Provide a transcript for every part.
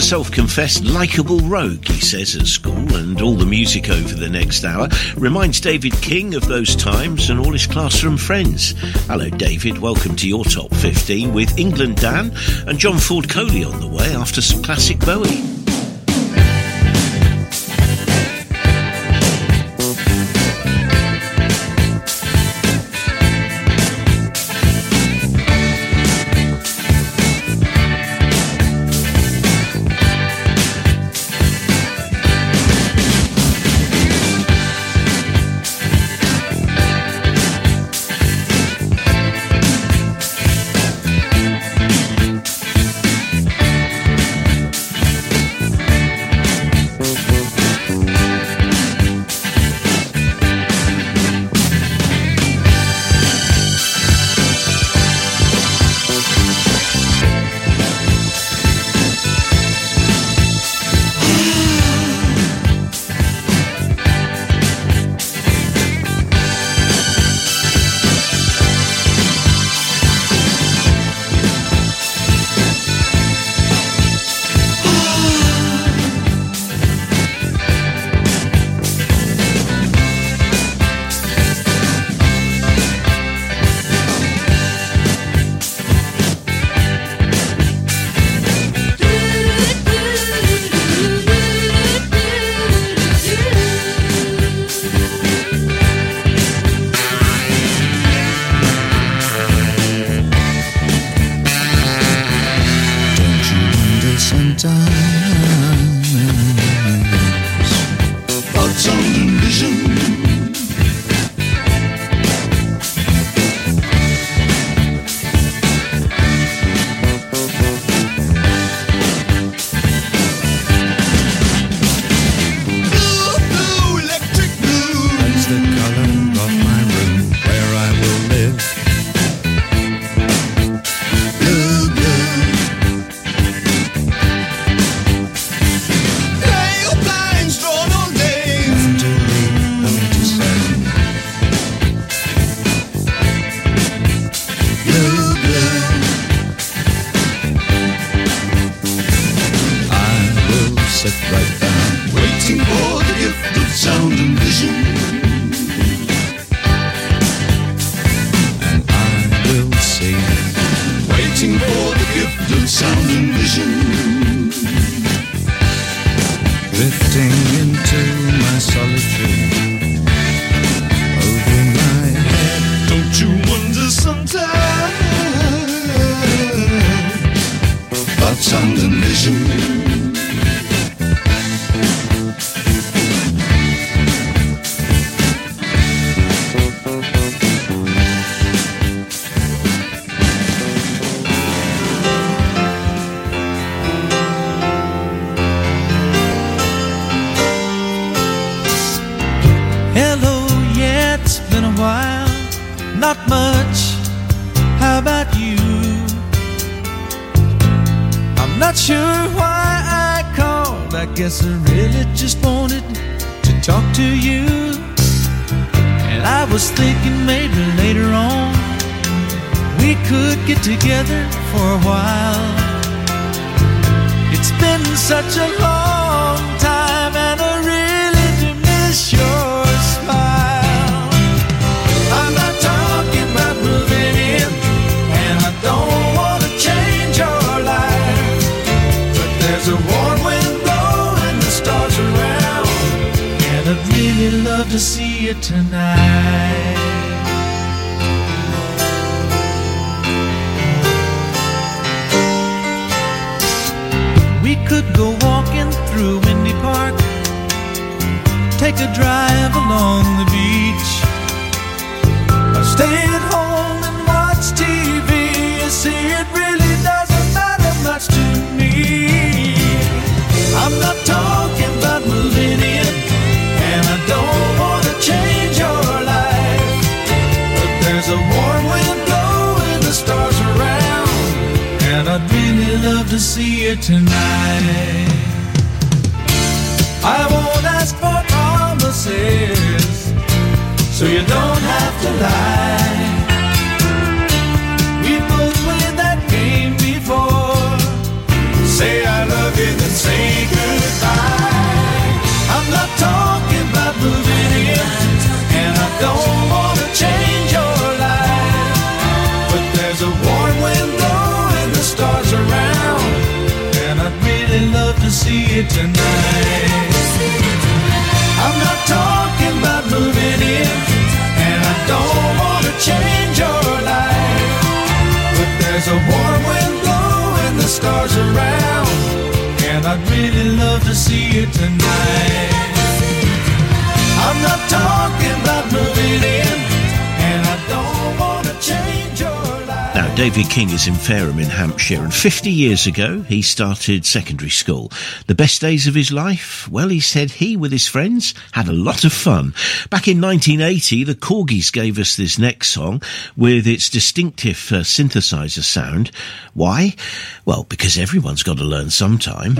self-confessed likeable rogue, he says at school, and all the music over the next hour reminds David King of those times and all his classroom friends. Hello David, welcome to your Top 15 with England Dan and John Ford Coley on the way after some classic Bowie. We both played that game before. Say I love you, then see it tonight. I'm not talking about moving in, and I don't want to change your life, but there's a warm wind blowing the stars around, and I'd really love to see it tonight. I'm not talking about moving in, and I don't want to change your life. Now, David King is in Fareham in Hampshire, and 50 years ago he started secondary school. The best days of his life? Well, he said he, with his friends, had a lot of fun. Back in 1980, the Corgis gave us this next song with its distinctive synthesizer sound. Why? Well, because everyone's got to learn sometime.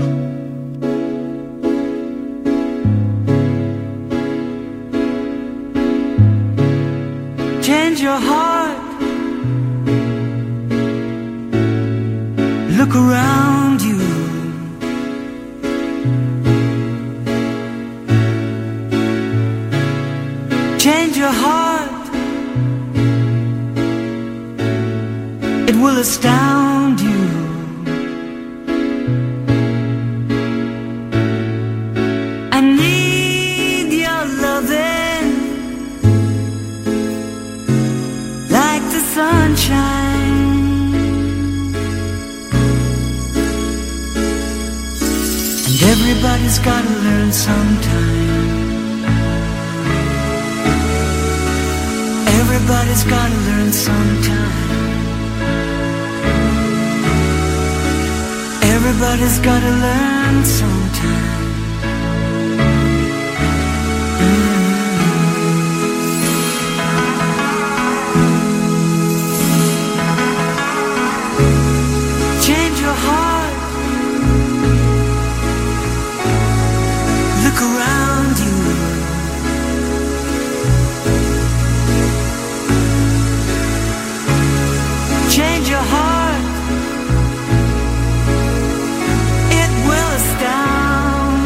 Change your heart. Look around you. Change your heart. It will astound you. I need your loving like the sunshine. And everybody's gotta learn sometime. Everybody's gotta learn sometime. Everybody's gotta learn sometime. Change your heart. Look around you. Change your heart. It will astound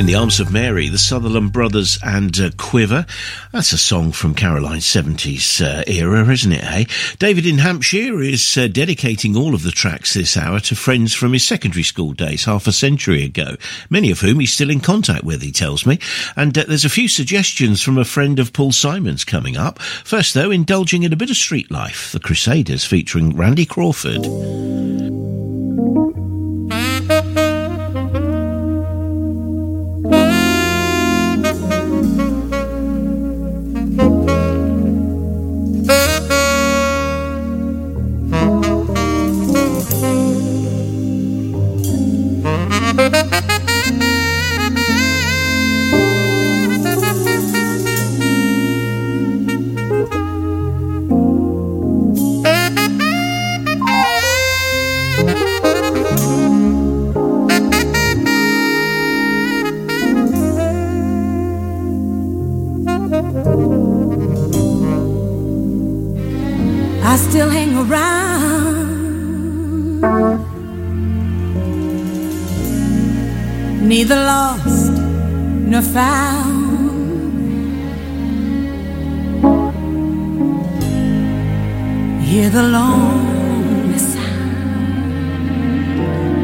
the Arms of Mary, the Sutherland Brothers and Quiver. That's a song from Caroline's 70s era, isn't it, hey? David in Hampshire is dedicating all of the tracks this hour to friends from his secondary school days half a century ago, many of whom he's still in contact with, he tells me. And there's a few suggestions from a friend of Paul Simon's coming up. First, though, indulging in a bit of street life, The Crusaders featuring Randy Crawford. Still hang around, neither lost nor found. Hear the lonely sound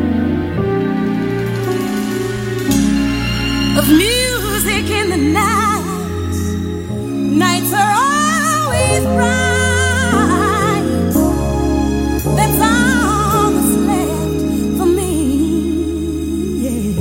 of music in the night. Nights are always bright. That's all that's left for me, yeah.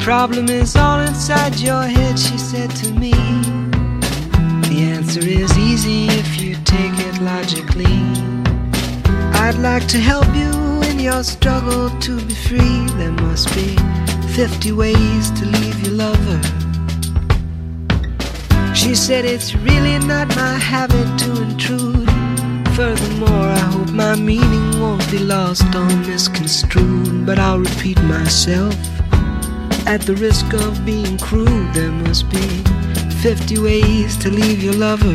problem is all inside your head, she said to me. The answer is easy if you take it logically. I'd like to help you in your struggle to be free. There must be 50 ways to leave your lover. She said it's really not my habit to intrude. Furthermore, I hope my meaning won't be lost or misconstrued. But I'll repeat myself at the risk of being crude. There must be 50 ways to leave your lover.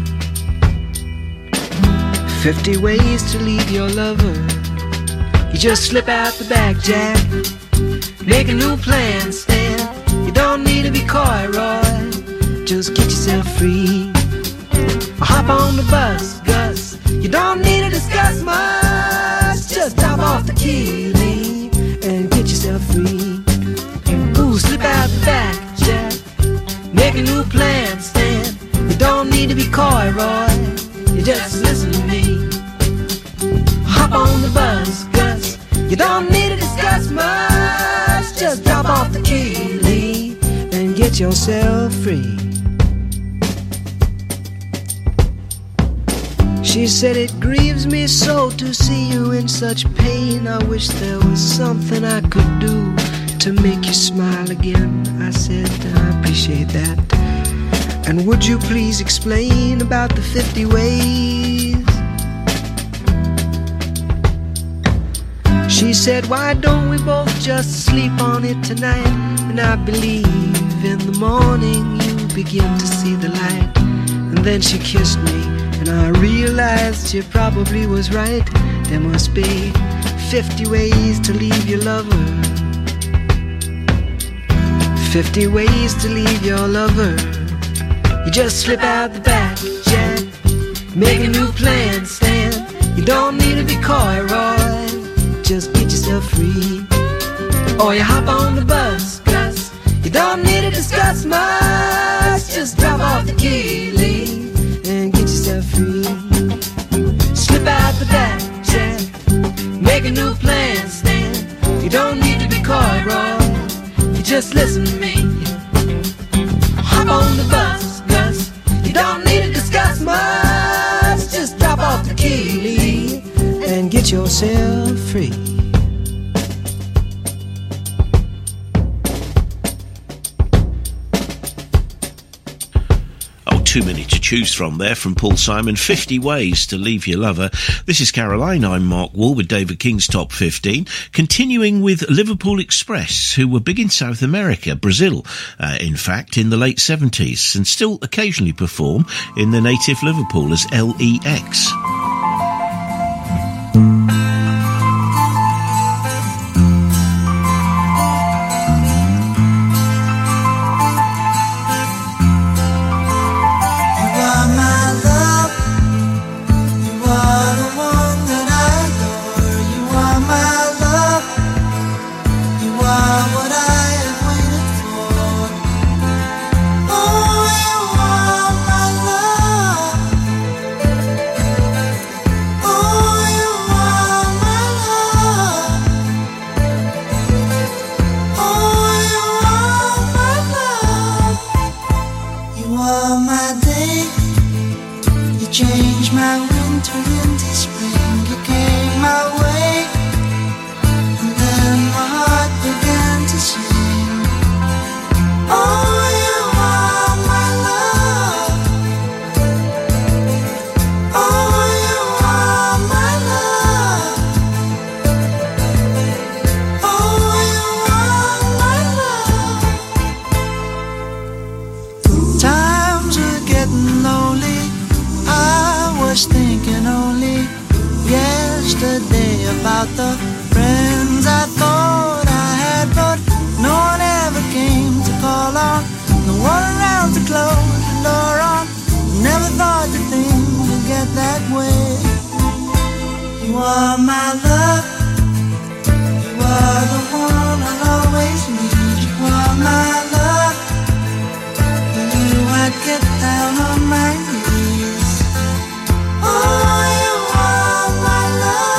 50 ways to leave your lover. You just slip out the back, Jack. Make a new plan, Stan. You don't need to be coy, Roy. Just get yourself free. Or hop on the bus, Gus. You don't need to discuss much. Just drop off the key, Lee, and get yourself free. Ooh, slip out the back, Jack. Make a new plan, Stan. You don't need to be coy, Roy. You just listen to me. Hop on the bus, Gus. You don't need to discuss much. Just drop off the key, Lee, and get yourself free. She said it grieves me so to see you in such pain. I wish there was something I could do to make you smile again. I said I appreciate that. And would you please explain about the 50 ways? She said, why don't we both just sleep on it tonight? And I believe in the morning you begin to see the light. And then she kissed me, and I realized she probably was right. There must be 50 ways to leave your lover. 50 ways to leave your lover. You just slip out the back, Jack. Make a new plan, Stan. You don't need to be coy, Roy. Just get yourself free. Or you hop on the bus, Gus. You don't need to discuss much. Just drop off the key, Lee, and get yourself free. Slip out the back, Jack. Make a new plan, Stan. You don't need to be coy, Roy. You just listen to me. Hop on the bus, Gus. You don't need to discuss much. Just drop off the key, Lee, and get yourself free. Too many to choose from there from Paul Simon. 50 ways to leave your lover. This is Caroline. I'm Mark Wall with David King's Top 15. Continuing with Liverpool Express, who were big in South America, Brazil, in fact, in the late 70s, and still occasionally perform in the native Liverpool as LEX.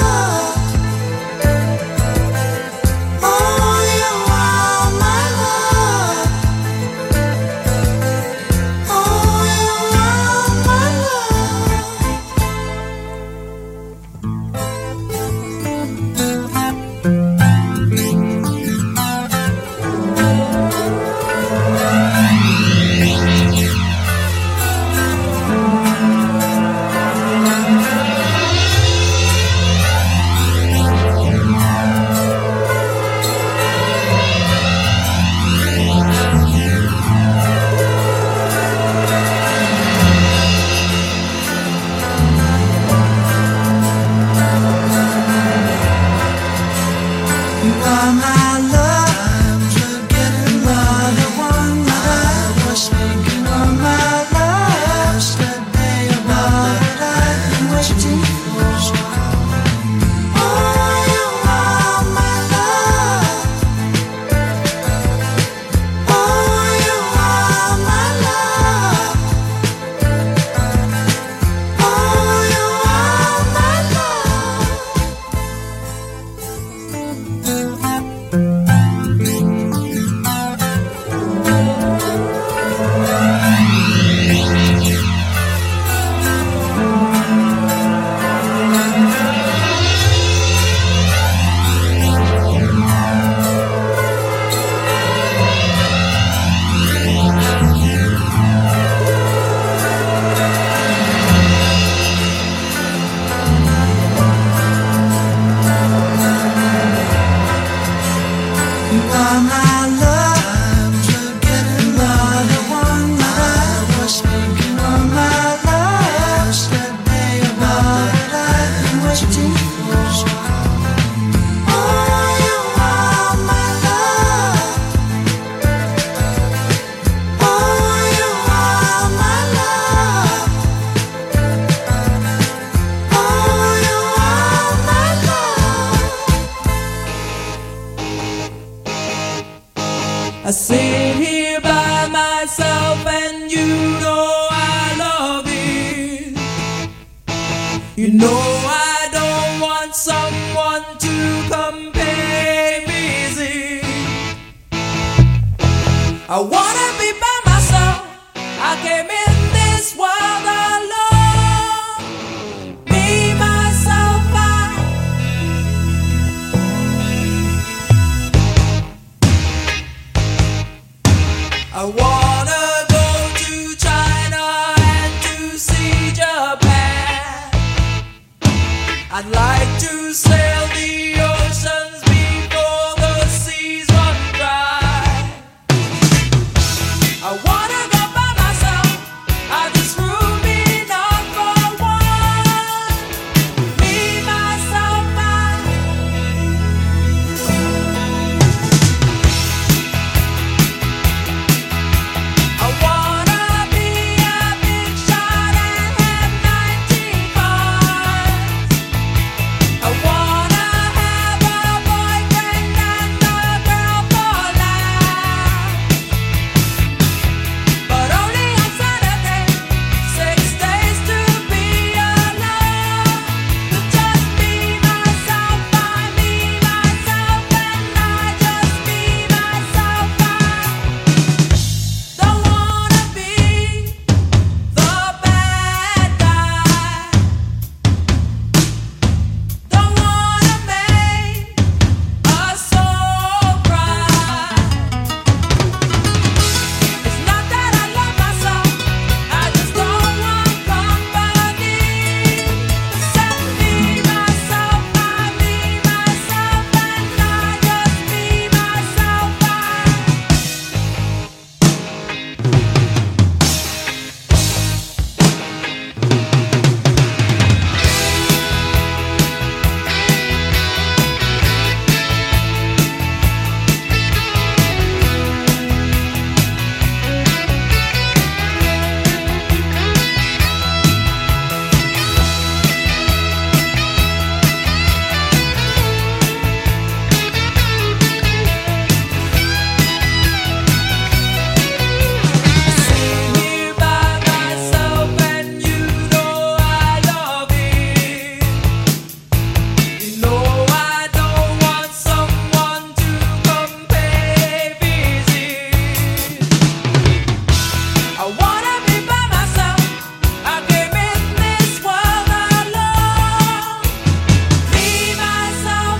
Oh, you are my love. I sit here by myself and you know I love it. You know I don't want someone to come pay visit. I wanna be by myself. I came in this world alone. Me, myself, I wanna go to China and to see Japan. I'd like to sail the oceans before the seas run dry. I wanna go by myself. I just room enough for one. Me, myself, I wanna be a big shot and have 19 bars. I wanna have a boyfriend and a girl for life. But only on Saturday, 6 days to be alone. To just be myself, I me, myself, and I just be myself. I don't wanna be the bad guy. Don't wanna make a soul cry. It's not that I love myself, I just don't want company. Except me, myself, I me, myself, and I just be myself. Sit here by myself and you know I love it. You know I don't want someone to come pay visit. I wanna be by myself. I came in this world alone. Me, myself,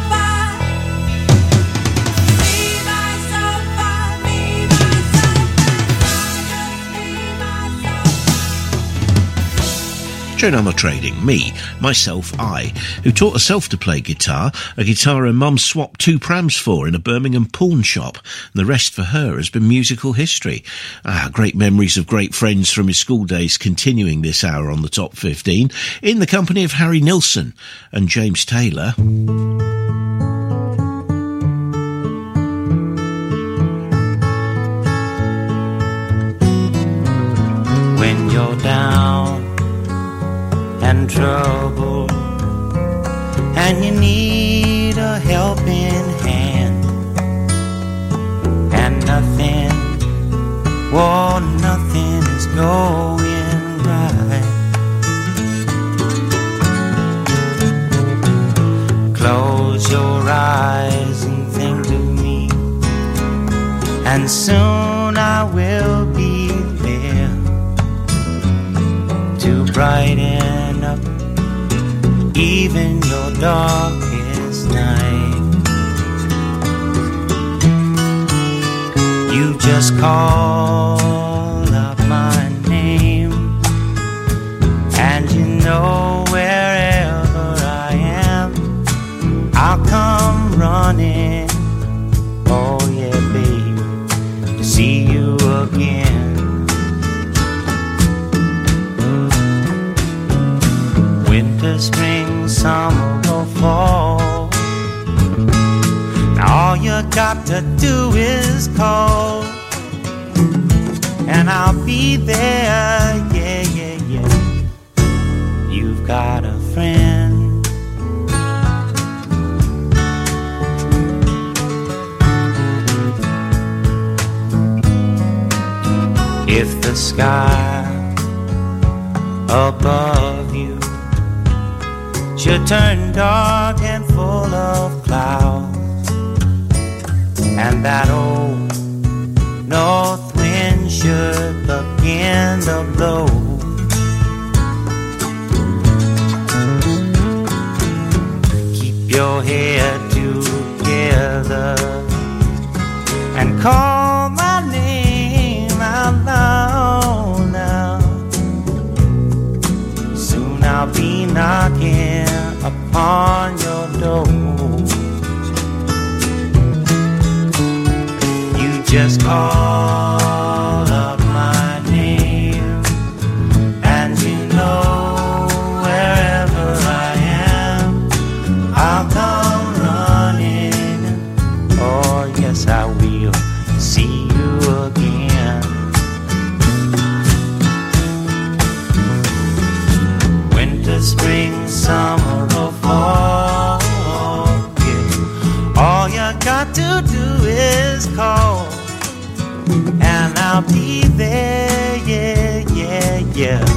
me, myself, me, myself, Joan Armour-Trading, me, myself, I, who taught herself to play guitar, a guitar her mum swapped 2 prams for in a Birmingham pawn shop, and the rest for her has been musical history. Great memories of great friends from his school days continuing this hour on the Top 15, in the company of Harry Nilsson and James Taylor. you're down and troubled, and you need a helping hand, and nothing, oh, nothing is going right. Close your eyes and think of me, and soon I will be there to brighten up even your darkest night. You just call out my name, and you know wherever I am, I'll come running. Oh yeah, baby, to see you again. Winter, spring, summer or fall, now all you got to do is call, and I'll be there, yeah, yeah, yeah. You've got a friend. If the sky above you should turn dark and full of clouds, and that old north wind should begin to blow, keep your head together and call my name out loud now. Soon I'll be knocking upon your door. You just call up my name, and you know wherever I am, I'll come running. Oh yes, I will see you again. Winter, spring, summer or fall, yeah. All you got to do is call, and I'll be there, yeah, yeah, yeah.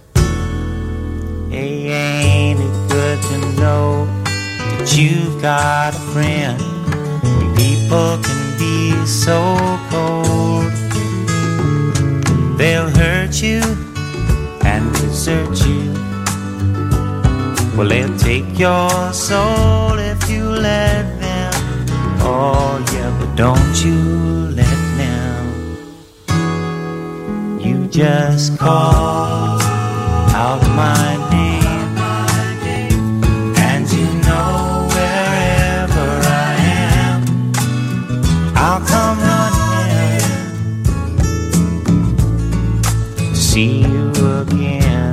Hey, ain't it good to know that you've got a friend? People can be so cold, they'll hurt you and desert you. Well, they'll take your soul if you let them. Oh yeah, but don't you let them. You just call out my name, and you know wherever I am, I'll come running to see you again.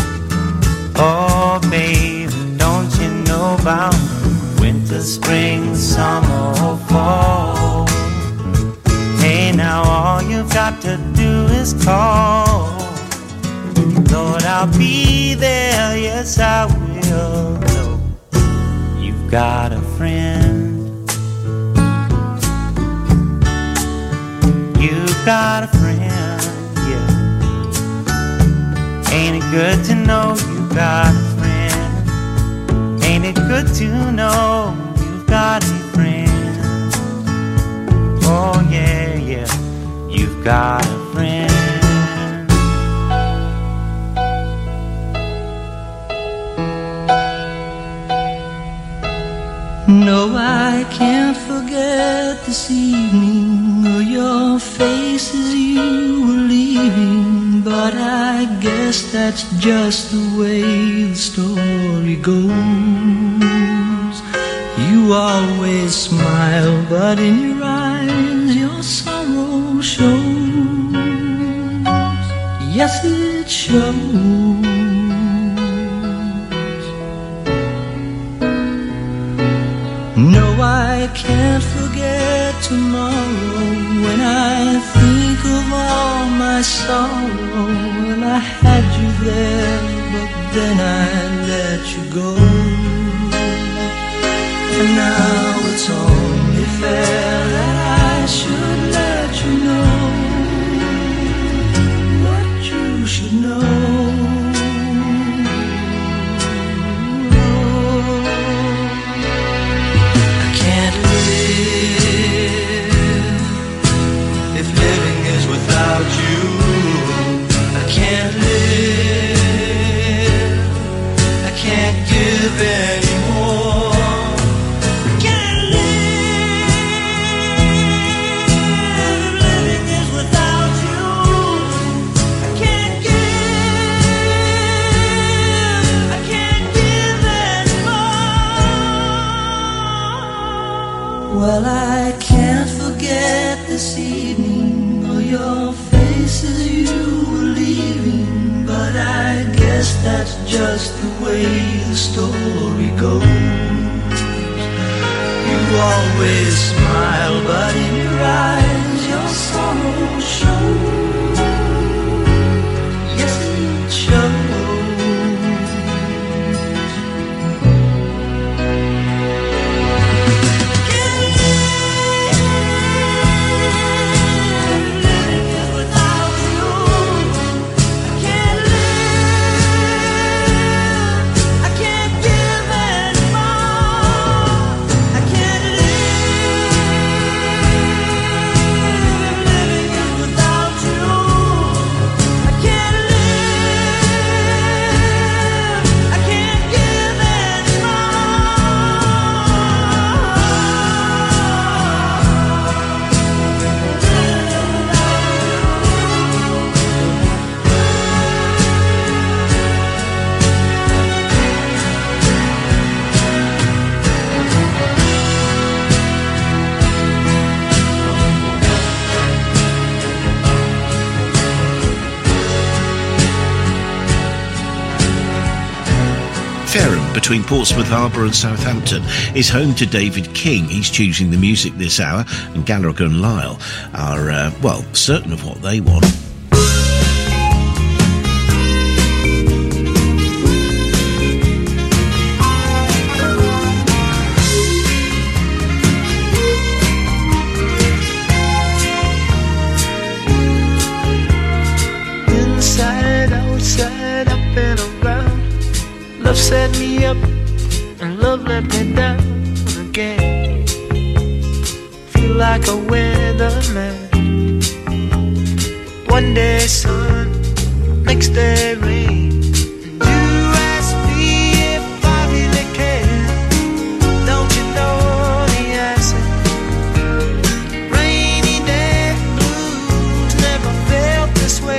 Oh baby, don't you know about winter, spring, summer or fall? Hey, now all you've got to do is call. Lord, I'll be there, yes I will. No, you've got a friend. You've got a friend, yeah. Ain't it good to know you've got a friend? Ain't it good to know you've got a friend? Oh yeah, yeah, you've got a friend. No, I can't forget this evening or your face as you were leaving, but I guess that's just the way the story goes. You always smile, but in your eyes your sorrow shows. Yes, it shows. No, I can't forget tomorrow when I think think of all my sorrow when I had you there, but then I let you go. And now it's only fair that I should let you know what you should know. I can't live if living is without you. I can't live, I can't give anymore. I can't live if living is without you. I can't give, I can't give anymore. Well, I can't forget this evening or your faces you were leaving, but I guess that's just the way the story goes. You always smile, but in your eyes your sorrow shows. Yes, it shows. Fareham, between Portsmouth Harbour and Southampton, is home to David King. He's choosing the music this hour, and Gallagher and Lyle are, certain of what they want. Inside, outside, up and around. Love set me up and love let me down again. Feel like a weatherman. One day sun, next day rain. And you ask me if I really care. Don't you know the answer? Rainy day blues never felt this way.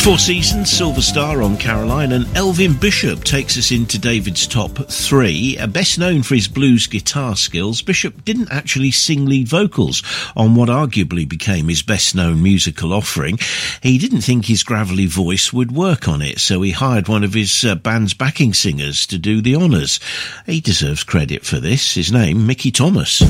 Four Seasons, Silver Star on Caroline, and Elvin Bishop takes us into David's top three. Best known for his blues guitar skills, Bishop didn't actually sing lead vocals on what arguably became his best known musical offering. He didn't think his gravelly voice would work on it, so he hired one of his band's backing singers to do the honours. He deserves credit for this. His name, Mickey Thomas.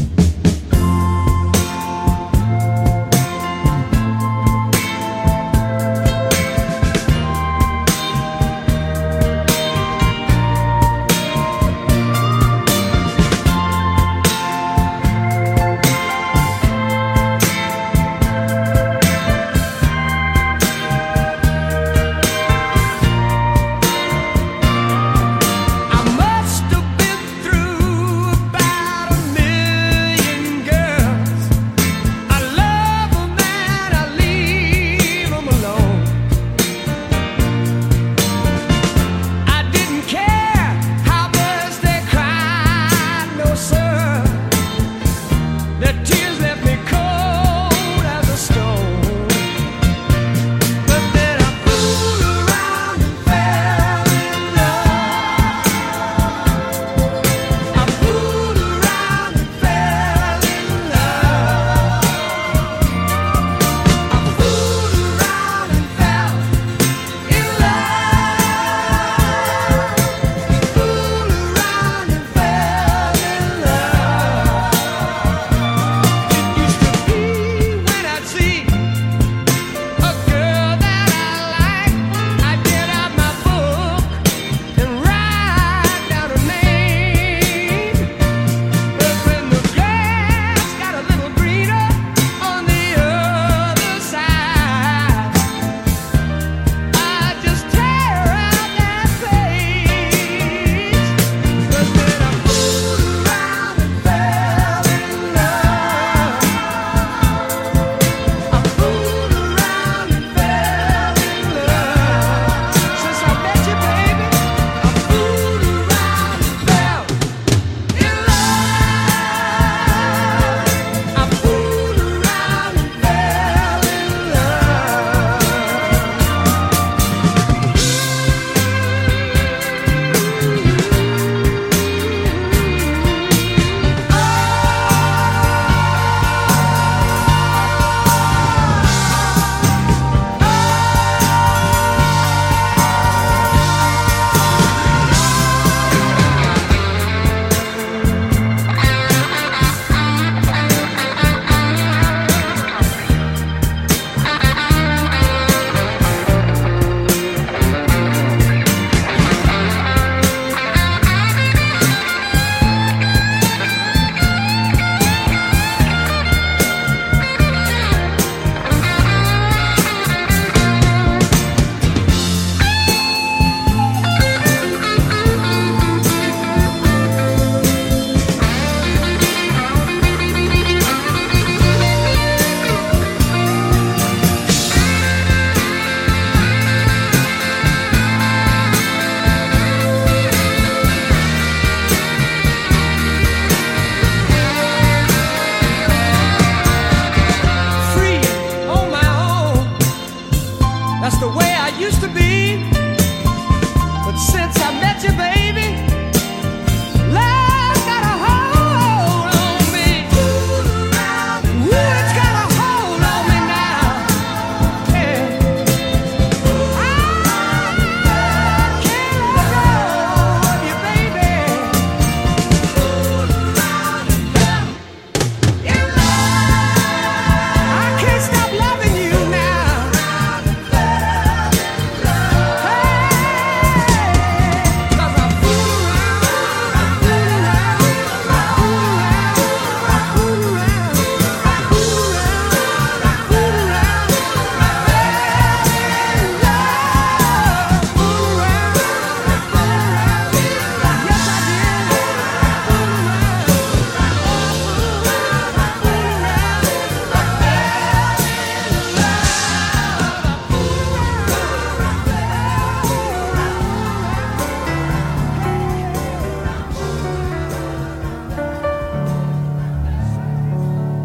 I must have been through about 1,000,000 girls. I love 'em and I leave 'em alone. I didn't care how much they cried, no sir. Their tears left me cold as a stone. But then I fooled around and fell in love. I fooled around and fell in love. I fooled around and fell in love. Fooled around and fell in love. It used to be when I'd see a girl that I like, I'd get out my book and write down her name. But when the grass got a little greener on the other side, I'd just tear out that page. But then I fooled around and fell in love. I fooled around and fell in love. Since I met you, baby, I fooled around and fell in love. I fooled around and fell in free on my own. That's the way I used to be. But since I met you, baby, love got a hold on me. Ooh, it's got a hold on me now. Yeah. I can't let go of you, baby. In love. I can't stop loving you now.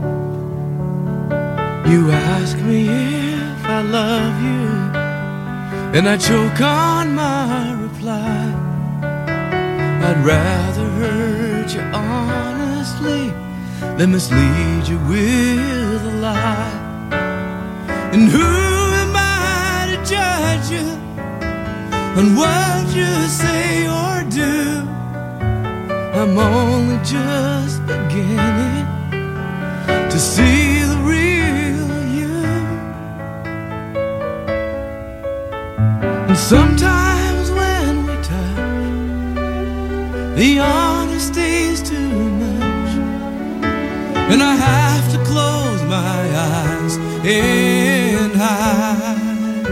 You ask me if I love you, and I choke on my reply. I'd rather hurt you honestly than mislead you with a lie. And who am I to judge you on what you say or do? I'm only just beginning to see the real you. And sometimes when we touch, the honesty's too much, and I have to close my eyes and hide.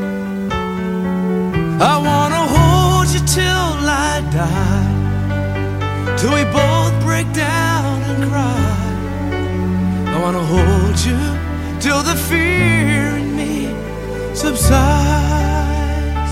I wanna hold you till I die, till we both break down and cry. I wanna hold you till the fear in me subsides.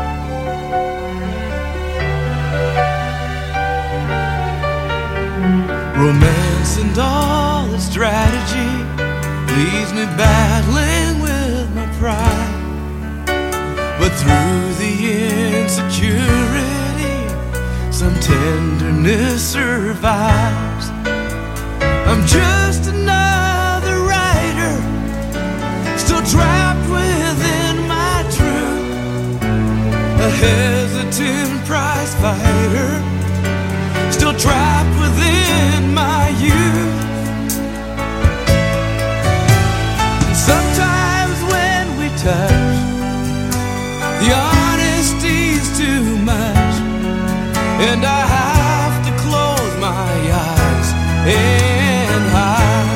Romance and all its strategy leaves me battling with my pride. But through the insecurity, some tenderness survives. I'm just another writer, still trapped within my truth, a hesitant prize fighter, still trapped within my youth. And sometimes when we touch, the honesty's too much, and I have to close my eyes and hide.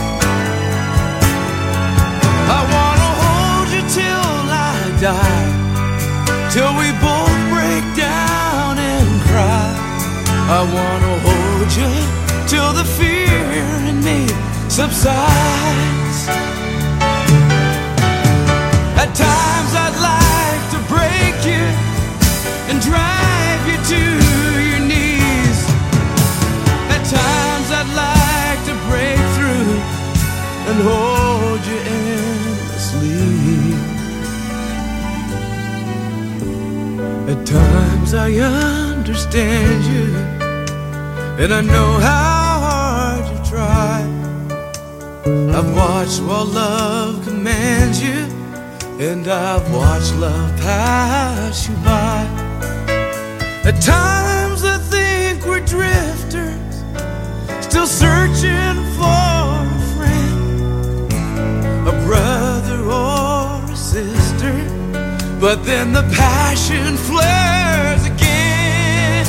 I wanna hold you till I die, till we both break down and cry. I wanna hold you till the fear in me subsides. At times I'd like to break you and drive you to your knees. At times I'd like to break through and hold you endlessly. At times I understand you, and I know how hard you try. I've watched while love commands you, and I've watched love pass you by. At times I think we're drifters, still searching for a friend, a brother or a sister. But then the passion flares again.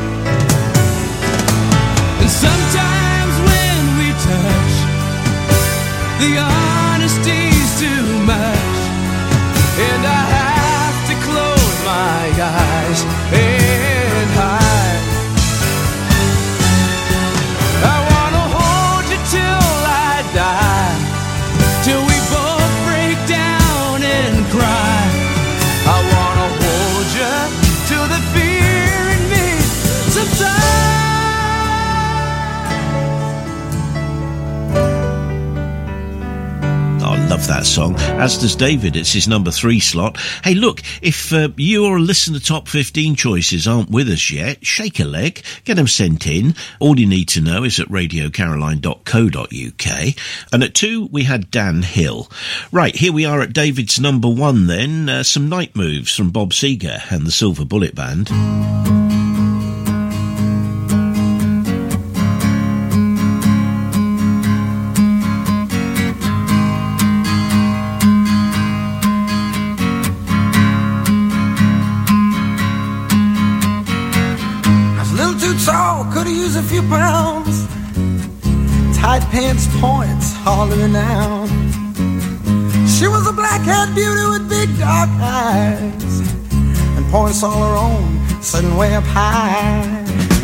And sometimes when we touch, the honesty's too much, and I have to close my eyes and hide. I wanna hold you till I die, till we both break down and cry. I wanna hold you till the fear in me subsides. I love that song, as does David. It's his number 3 slot. Hey, look, if your listener top 15 choices aren't with us yet, shake a leg, get them sent in. All you need to know is at radiocaroline.co.uk. And at 2, we had Dan Hill. Right, here we are at David's number 1 then. Some Night Moves from Bob Seger and the Silver Bullet Band. Could've used a few pounds. Tight pants points hollering out. She was a black-haired beauty with big dark eyes and points all her own, sitting way up high.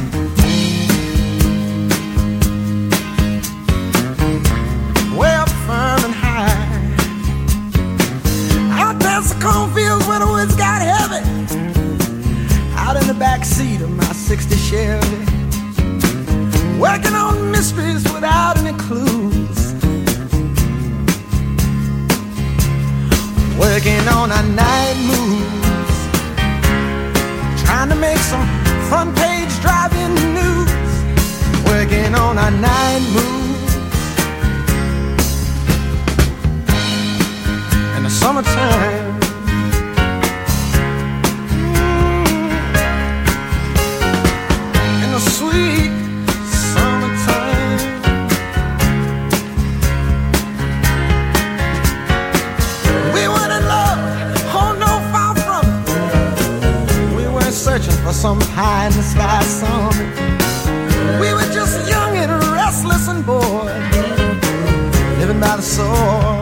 Way up firm and high. Out past the cornfields where the woods got heavy. Out in the back seat of my 60 Chevy, working on mysteries without any clues, working on a night move. some front page driving news, working on our night moves. In the summertime, in the sweet summertime, we were in love, oh no, far from it. We weren't searching for some high in the sky summit. We were just young and restless and bored, living by the sword.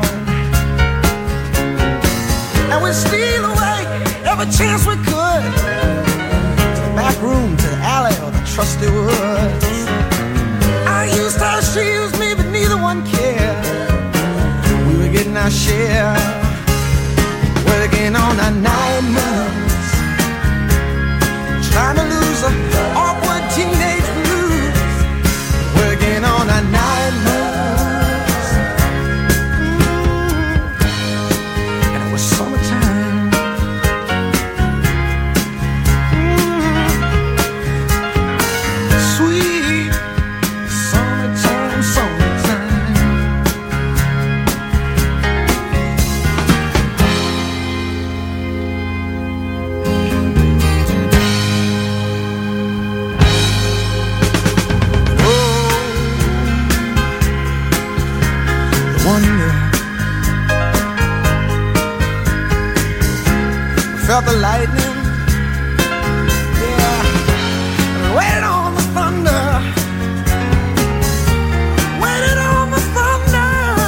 And we'd steal away every chance we could, to the back room, to the alley, or the trusty woods. I used her, she used me, but neither one cared. We were getting our share, working on our night moves, trying to lose the awkward teenage blues, working on our night moves. And it was summertime. Sweet summertime, summertime. Wonder, felt the lightning, yeah, waited on the thunder, waited on the thunder.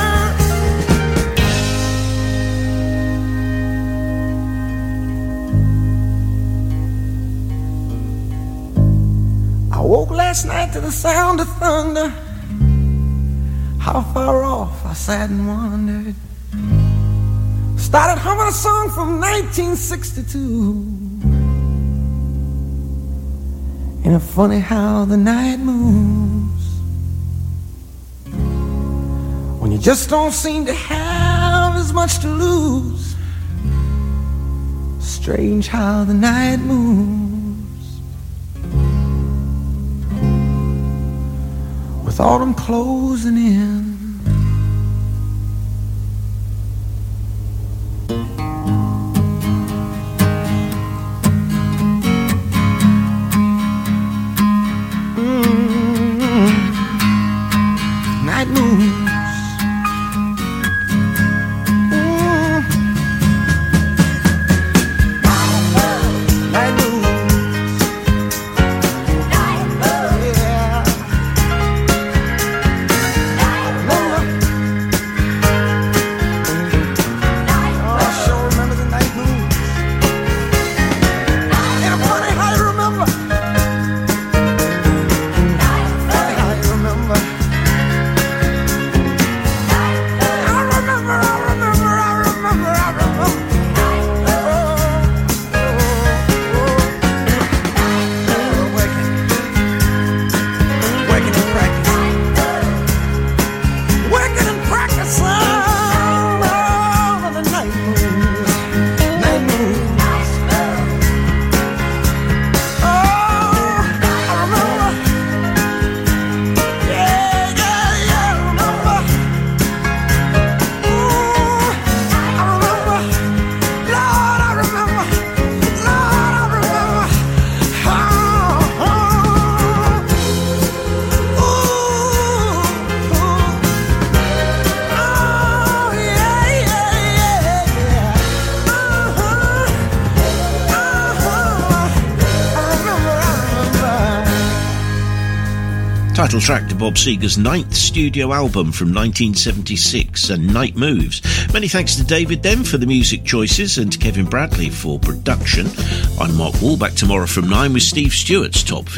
I woke last night to the sound of thunder. How far off I sat and wondered. Started humming a song from 1962. Ain't it funny how the night moves, when you just don't seem to have as much to lose. Strange how the night moves, with autumn closing in. Night moves. Night moves. Yeah. Title track to Bob Seger's 9th studio album from 1976, and Night Moves. Many thanks to David Dem for the music choices and Kevin Bradley for production. I'm Mark Wall, back tomorrow from 9 with Steve Stewart's Top